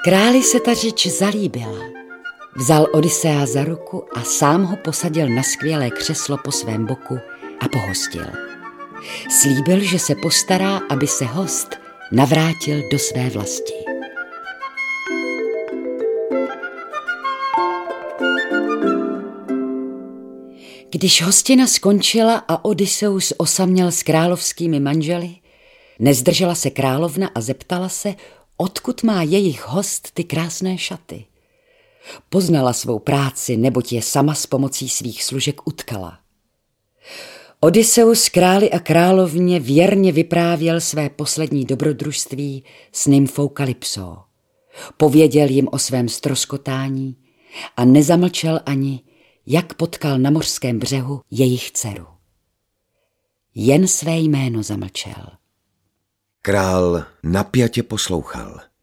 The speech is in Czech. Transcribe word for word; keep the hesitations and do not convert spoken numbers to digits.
Králi se ta řeč zalíbila. Vzal Odysea za ruku a sám ho posadil na skvělé křeslo po svém boku a pohostil. Slíbil, že se postará, aby se host navrátil do své vlasti. Když hostina skončila a Odysseus osaměl s královskými manželi, nezdržela se královna a zeptala se, odkud má jejich host ty krásné šaty. Poznala svou práci, neboť je sama s pomocí svých služek utkala. Odysseus králi a královně věrně vyprávěl své poslední dobrodružství s nymfou Kalypsó. Pověděl jim o svém ztroskotání a nezamlčel ani, jak potkal na mořském břehu jejich dceru. Jen své jméno zamlčel. Král napjatě poslouchal.